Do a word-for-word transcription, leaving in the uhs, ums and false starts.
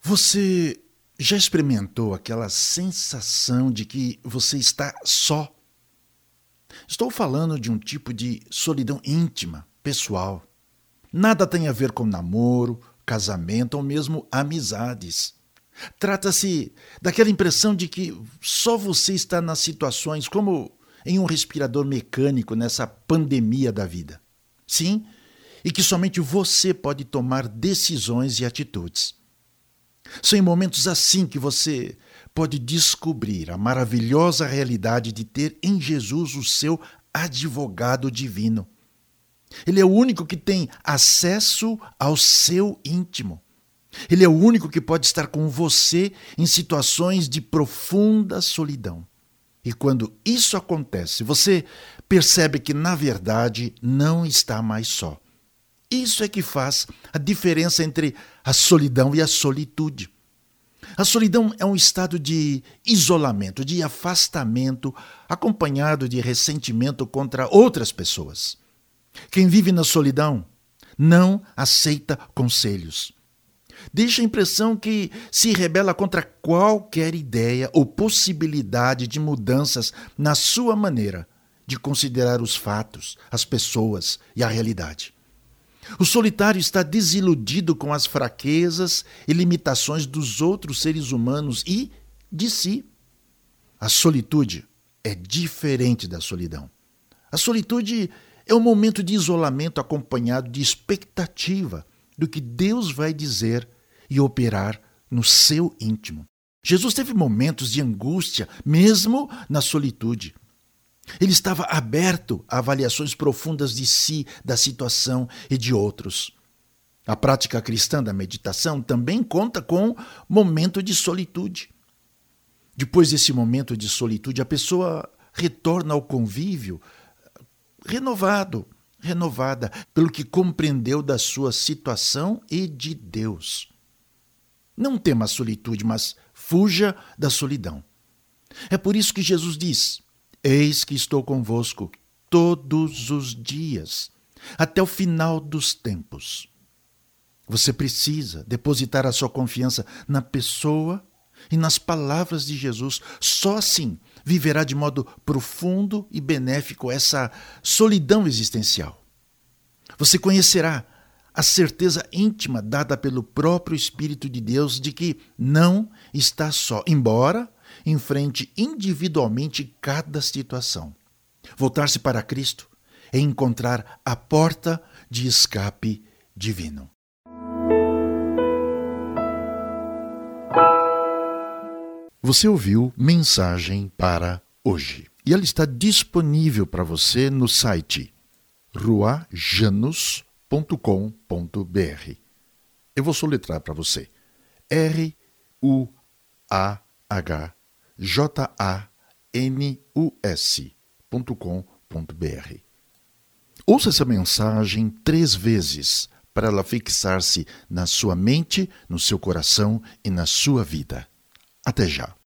Você já experimentou aquela sensação de que você está só? Estou falando de um tipo de solidão íntima, pessoal. Nada tem a ver com namoro, casamento ou mesmo amizades. Trata-se daquela impressão de que só você está nas situações como em um respirador mecânico nessa pandemia da vida. Sim, e que somente você pode tomar decisões e atitudes. São em momentos assim que você pode descobrir a maravilhosa realidade de ter em Jesus o seu advogado divino. Ele é o único que tem acesso ao seu íntimo. Ele é o único que pode estar com você em situações de profunda solidão. E quando isso acontece, você percebe que, na verdade, não está mais só. Isso é que faz a diferença entre a solidão e a solitude. A solidão é um estado de isolamento, de afastamento, acompanhado de ressentimento contra outras pessoas. Quem vive na solidão não aceita conselhos. Deixa a impressão que se rebela contra qualquer ideia ou possibilidade de mudanças na sua maneira de considerar os fatos, as pessoas e a realidade. O solitário está desiludido com as fraquezas e limitações dos outros seres humanos e de si. A solitude é diferente da solidão. A solitude é um momento de isolamento acompanhado de expectativa do que Deus vai dizer e operar no seu íntimo. Jesus teve momentos de angústia, mesmo na solitude. Ele estava aberto a avaliações profundas de si, da situação e de outros. A prática cristã da meditação também conta com momento de solitude. Depois desse momento de solitude, a pessoa retorna ao convívio renovado, renovada pelo que compreendeu da sua situação e de Deus. Não tema a solitude, mas fuja da solidão. É por isso que Jesus diz: eis que estou convosco todos os dias, até o final dos tempos. Você precisa depositar a sua confiança na pessoa e nas palavras de Jesus. Só assim viverá de modo profundo e benéfico essa solidão existencial. Você conhecerá a certeza íntima dada pelo próprio Espírito de Deus de que não está só, embora enfrente individualmente cada situação. Voltar-se para Cristo é encontrar a porta de escape divino. Você ouviu Mensagem para Hoje e ela está disponível para você no site rua janus ponto com ponto b r. Eu vou soletrar para você. R U A H J A N U S ponto com ponto b r. Ouça essa mensagem três vezes para ela fixar-se na sua mente, no seu coração e na sua vida. Até já.